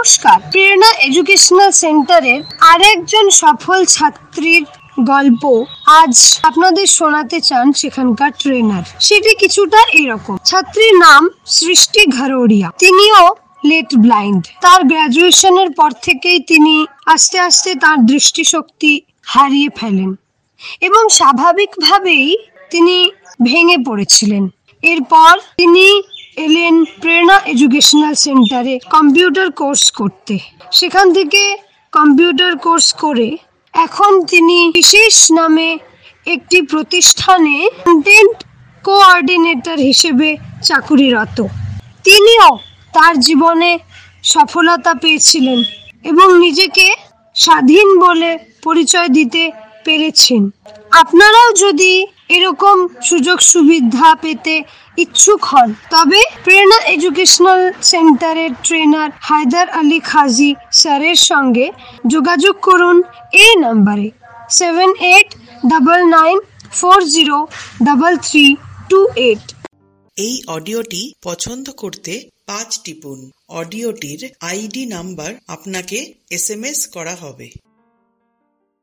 নমস্কার, প্রেরণা এডুকেশনাল সেন্টারের আরেকজন সফল ছাত্রীর গল্প আজ আপনাদের শোনাতে চান সেখানকার ট্রেনার। সেটি কিছুটা এরকম। ছাত্রীর নাম সৃষ্টি ঘারোড়িয়া। তিনিও লেট ব্লাইন্ড। তার গ্রাজুয়েশনের পর থেকেই তিনি আস্তে আস্তে তার দৃষ্টিশক্তি হারিয়ে ফেলেন এবং স্বাভাবিকভাবেই তিনি ভেঙে পড়েছিলেন। এরপর তিনি এলেন প্রেরণা এডুকেশনাল সেন্টারে কম্পিউটার কোর্স করতে। সেখান থেকে কম্পিউটার কোর্স করে এখন তিনি বিশেষ নামে একটি প্রতিষ্ঠানে কন্টেন্ট কোঅর্ডিনেটর হিসেবে চাকুরিরত। তিনিও তার জীবনে সফলতা পেয়েছিলেন এবং নিজেকে স্বাধীন বলে পরিচয় দিতে পেরেছেন। আপনারাও যদি এরকম সুযোগ সুবিধা পেতে ইচ্ছুক হন তবে প্রেরণা এডুকেশনাল সেন্টারের ট্রেনার হায়দার আলী খাজি স্যারের সঙ্গে যোগাযোগ করুন এই নাম্বারে 7899403328। এই অডিওটি পছন্দ করতে 5 টিপুন। অডিওটির আইডি নাম্বার আপনাকে SMS করা হবে।